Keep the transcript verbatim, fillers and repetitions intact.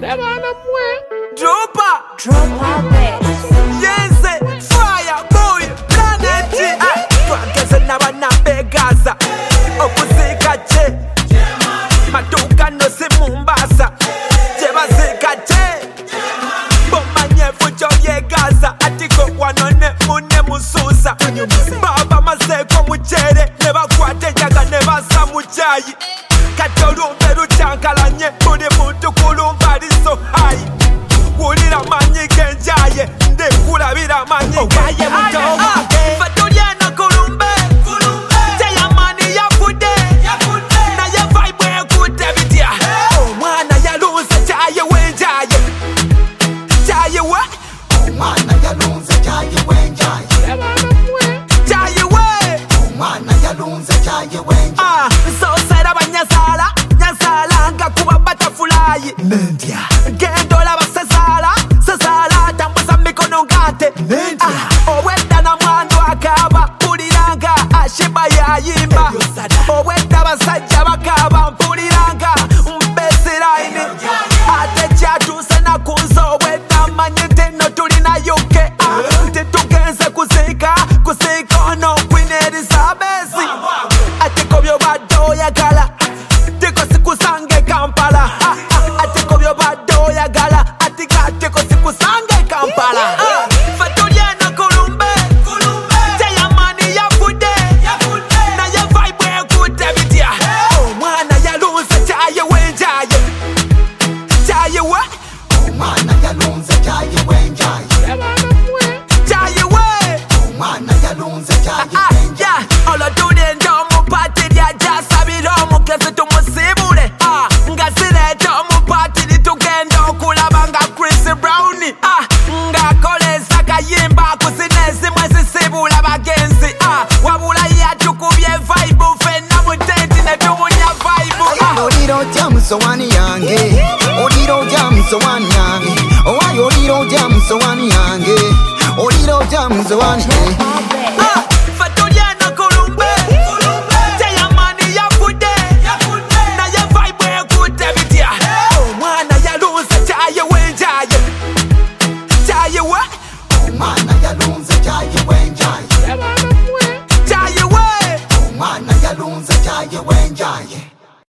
Dropper, Dropper Bass. yes, fire boy, planet. Twageze n'abana begaza okuzika je maduka no si Mombasa je bazika je bomanye fujo yegaza atiko wanone mune mususa baba maseko muchere ne bakwate jaga ne basa muchayi katolumbe luchankalanye buli muntu kulumba liso hayi wulira manyi genjaye ndekulabira manyi gaye mutowa fatoliana kulumbe teyamani yafude naye vibe ekute bitya omwana yalunze kyaye wenjaye kyaye we omwana yalunze kyaye wenjaye kyaye we omwana yalunze kyaye wenjaye nsosera banyasala nyasala nga kuba butterfly nendya gendola basesala sesala tambuza mikono ngate obwedda na mwandu akaba mpuliranga ashiba yayimba obwedda basajja bakaba mpuliranga mbesiraini ate kyatuse nakunze obwedda manyi tino tulina yuke titugenze kusika kusika ono Queen Elizabeth ate kobyo badde oyagala tiko sikusange Kampala ate kobyo badde oyagala atika tiko sikusange Kampala fatoliana kulumbe teyamani yafude naye vibe ekute bitya omwana yalunze kyaye wenjaye kyaye we omwana yalunze kyaye wenjaye kyaye we omwana yalunze kyaye wenjaye olwotulenda omupati lyajasabira omukezi tumusibule nga zireeta omupati litugenda okulaba nga Chris Brown ng'akoleza kayimba kuzina ezimwe zisibula bagenzi wabula yatukubye vibe fenna mu tenti ne tumunya vibe olira otya musowani yange olira otya musowani yange owayo olira otya musowani yange olira otya musowani